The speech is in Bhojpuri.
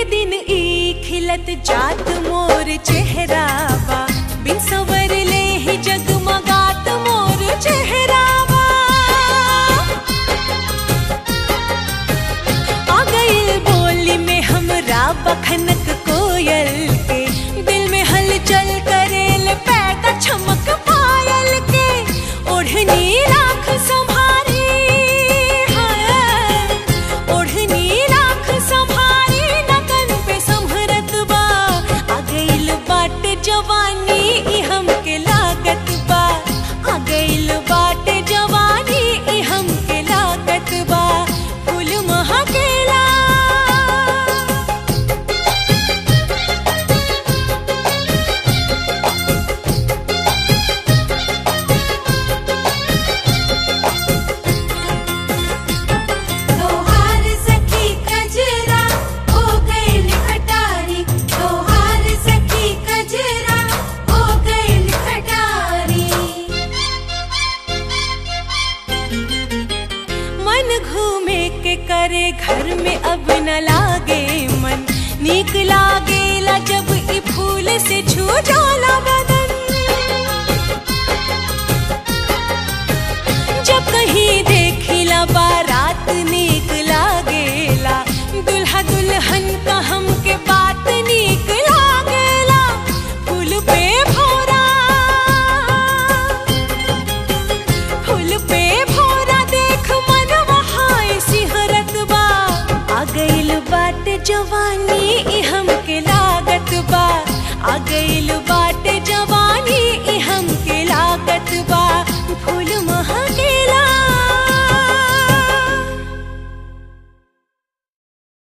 दिन ई खिलत जात मोर चेहरावा, बिन सवर ले ही जगमगात मोर चेहरावा। आ गइल बोली में हमरा बखनक कोयल के, दिल में हलचल करेल पैदा चमक पायल के। ओढ़नी राख संभारी है, ओढ़नी राख संभारी नगन पे संभरत बा। आ गइल बाटे जवानी ई हमके लागत बा, आ गइल बाटे जवानी ई हमके लागत बा। फूल महकेला तोहार सखी कजरा हो गइल खटारी, तोहार सखी कजरा हो गइल खटारी। मन घूमे के करे घर में अब न लागे मन, नीक लागेला जब ई फूल से छू जाला बदन। जब कहीं देखिला बारात नीक लागेला, दुल्हा दुल्हन का हमके बात नीक लागेला। फूल पे भौरा, फूल पे भौरा देख मन वहां सिहरत बा। आ गइल बाटे जवानी ई हमके लागत बा, आ गइल बाटे जवानी ई हमके लागत बा। फूल महके